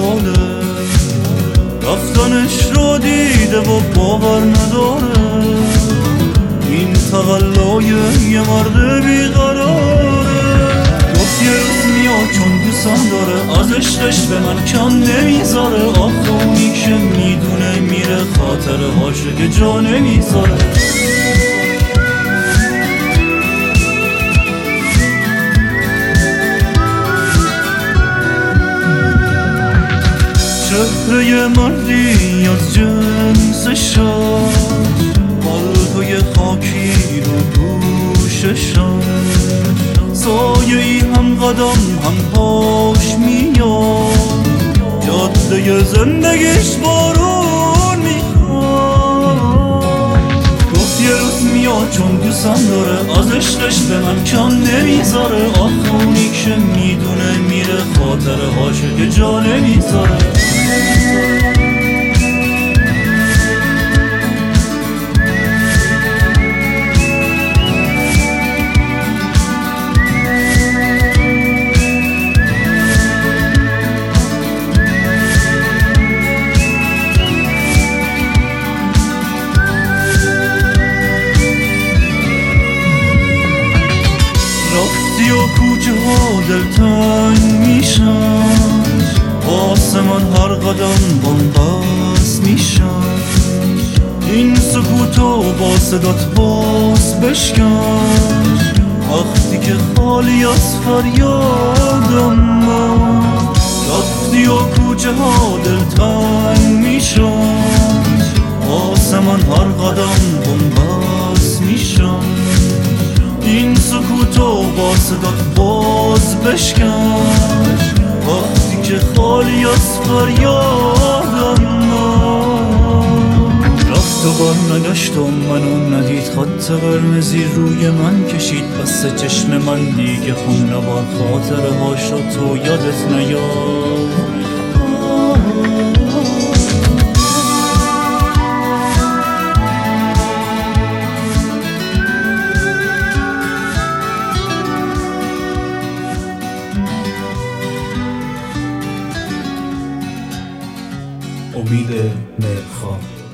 باحاله، رفتنش رو دیده و باور نداره. این تقلای یه مرد بیقراره. گفت یه روز میاد چون دوستم داره، از عشقش به من کم نمیذاره. آخه اونی که میدونه میره خاطره هاشه که جا نمیذاره. چهره مردی از جنس شاش، پالتوی خاکی رو پوششم، سایه ای هم قدم هم پاش میاد، جاده زندگیش بارون میخواد. گفت یه روز میاد چون دوستم داره، از عشقش به من کم نمیذاره. آخه اونی که میدونه میره خاطره هاشه که جا نمیذاره. رفتی و کوچه ها دلتنگ میشن، آسمان هر قدم بنبست میشن. این سکوتو با صدات باز بشکن، وقتی که خالی از فریادم من. رفتی و کوچه ها دلتنگ میشن، آسمان هر قدم بنبست میشن. این سکوتو با صدات باز بشکن، وقتی که خالی از فریادم من. رفت و بار نگشت و منو ندید، خط قرمزی روی من کشید. بس چشم من دیگه خون نبار، خاطره هاشو تو یادت نیاد. امید مهرخان.